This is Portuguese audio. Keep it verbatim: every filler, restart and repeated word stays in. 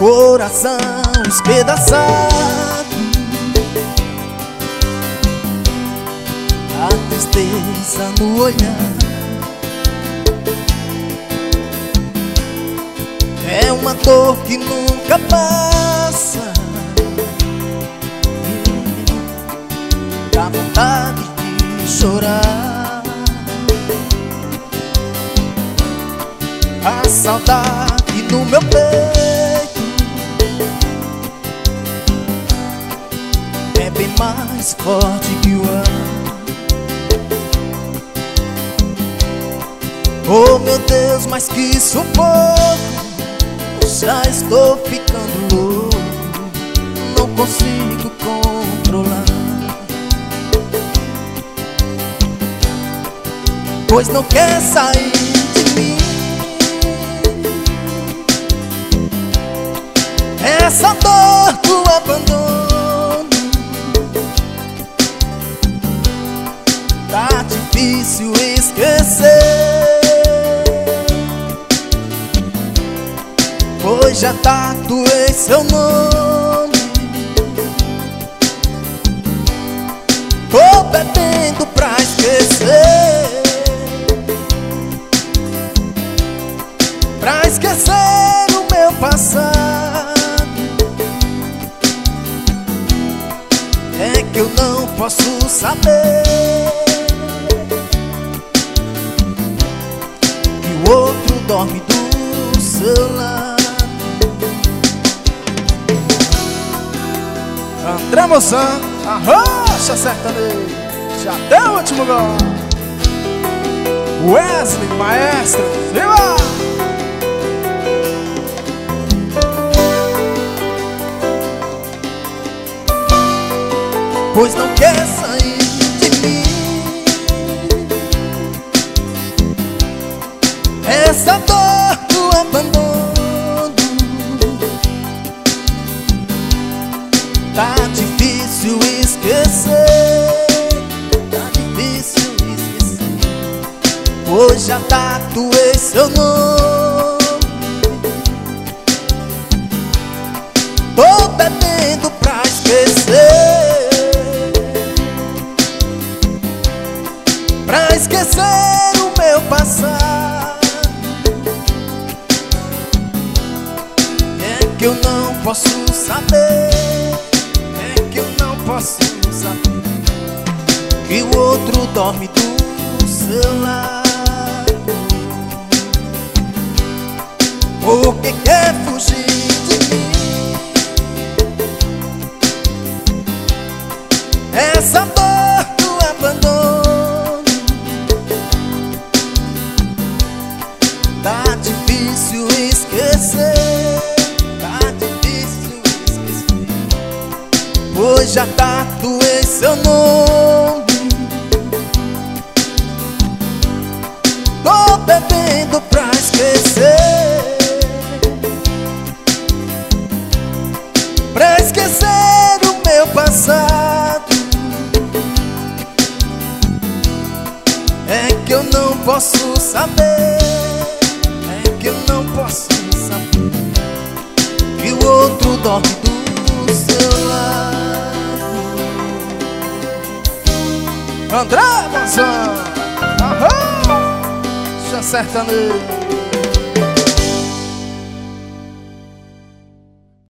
coração espedaçado, a tristeza no olhar. É uma dor que nunca passa, dá vontade de chorar. A saudade no meu peito é bem mais forte que o ar. Oh meu Deus, mas que sufoco, já estou ficando louco, não consigo controlar, pois não quer sair de mim. Essa dor do abandono tá difícil esquecer, pois já tatuei seu nome. Tô bebendo pra esquecer, pra esquecer o meu passado. É que eu não posso saber que o outro dorme do seu lado. André Moçan, arrocha sertanejo, até o último gol. Wesley, maestro, viva! Pois não quer sair de mim. Essa dor do abandono tá difícil esquecer, tá difícil esquecer, pois já tatuei seu nome. Tô bebendo pra esquecer, pra esquecer o meu passado. É que eu não posso saber, é que eu não posso saber que o outro dorme do seu lado, porque quer fugir de mim. Essa dor do abandono tá difícil esquecer, tá difícil esquecer, pois já tatuei seu nome. Tô bebendo pra esquecer, pra esquecer o meu passado. É que eu não posso saber, é que eu não posso saber que o outro dorme do seu lado. André Moçan, arrocha sertanejo.